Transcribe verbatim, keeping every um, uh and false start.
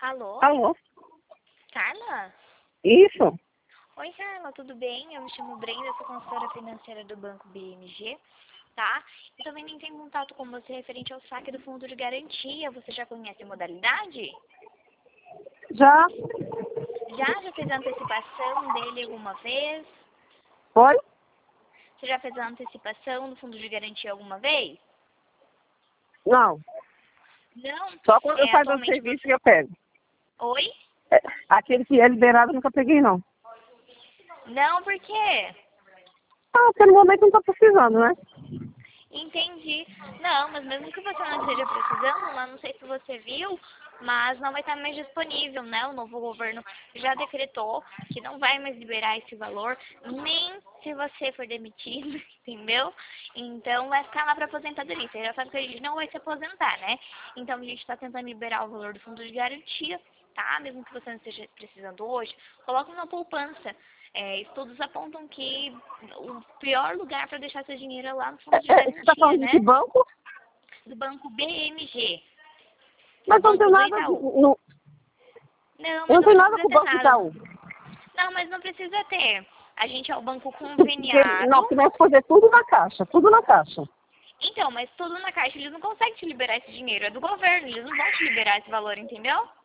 Alô? Alô? Carla? Isso? Oi, Carla, tudo bem? Eu me chamo Brenda, sou consultora financeira do Banco B M G, tá? Eu também entrei em contato com você referente ao saque do fundo de garantia. Você já conhece a modalidade? Já? Já? Já fez a antecipação dele alguma vez? Foi? Você já fez a antecipação do fundo de garantia alguma vez? Não. Não? Só quando eu É, faço o atualmente serviço você... que eu pego. Oi? É, aquele que é liberado eu nunca peguei, não. Não, por quê? Ah, pelo momento não tô precisando, né? Entendi. Não, mas mesmo que você não esteja precisando, lá não sei se você viu, mas não vai estar mais disponível, né? O novo governo já decretou que não vai mais liberar esse valor, nem se você for demitido, entendeu? Então vai ficar lá para aposentadoria. Você já sabe que a gente não vai se aposentar, né? Então a gente está tentando liberar o valor do fundo de garantia, tá? Mesmo que você não esteja precisando hoje, coloque na poupança. É, estudos apontam que o pior lugar para deixar seu dinheiro é lá no fundo de É, é, você tá garantia, falando de que né? banco? Do banco B M G, que é o Mas eu não banco tenho do nada, Itaú. não, Não, eu mas não não tenho nada precisa com o ter Banco nada. Itaú. Não, mas não precisa ter. A gente é o banco Porque, conveniado. não, começa a fazer tudo na caixa, tudo na caixa. Então, mas tudo na caixa, eles não conseguem te liberar esse dinheiro. É do governo, eles não vão te liberar esse valor, entendeu?